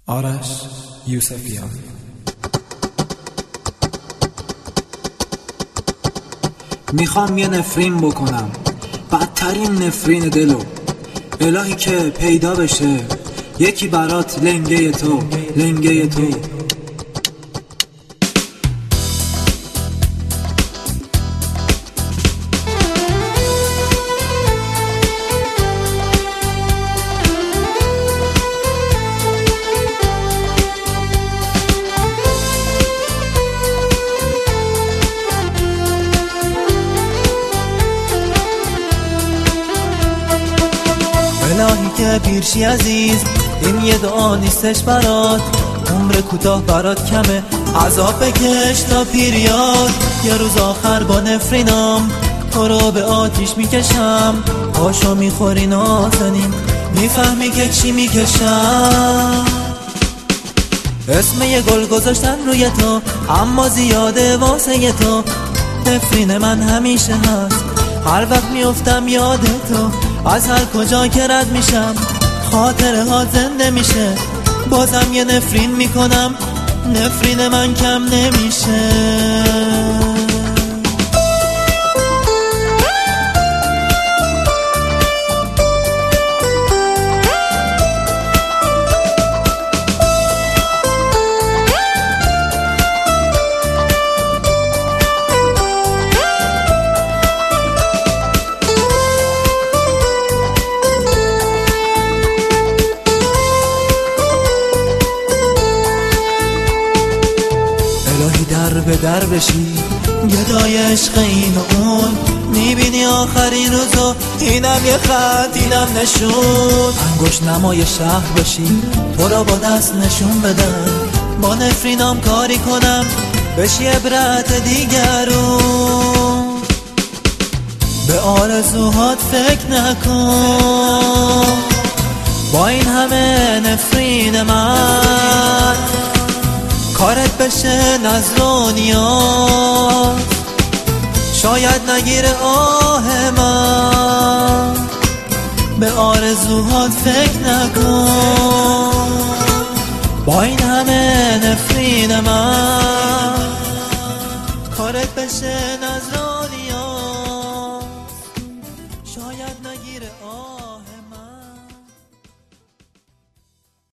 آرش یوسفیان. میخوام یه نفرین بکنم، بدترین نفرین دلو، الهی که پیدا بشه یکی برات لنگه تو، لنگه تو. الهی که پیرشی عزیز، این یه دعا نیستش برات، عمر کوتاه برات کمه، عذاب بکش تا پیریاد. یه روز آخر با نفرینم تو رو به آتیش میکشم، پاشو میخوری نازنین، میفهمی که چی میکشم. اسم یه گل گذاشتن روی تو، اما زیاده واسه تو. نفرین من همیشه هست، هر وقت میافتم یاد تو، از هر کجا که رد میشم خاطره ها زنده میشه. بازم یه نفرین میکنم، نفرین من کم نمیشه. الهی در به در بشی، گدای عشق این و اون، میبینی آخرین روزو، اینم یه خط اینم نشون. انگوش نمای شهر بشی، تو را با دست نشون بدن، با نفرینام کاری کنم بشی عبرت دیگرون. به آرزوهات فکر نکن، با این همه نفرین من کارت بشه نظر و نیاز. شاید نگیره آه من، به آرزوهات فکر نکن، با این همه نفرین من کارت بشه نظر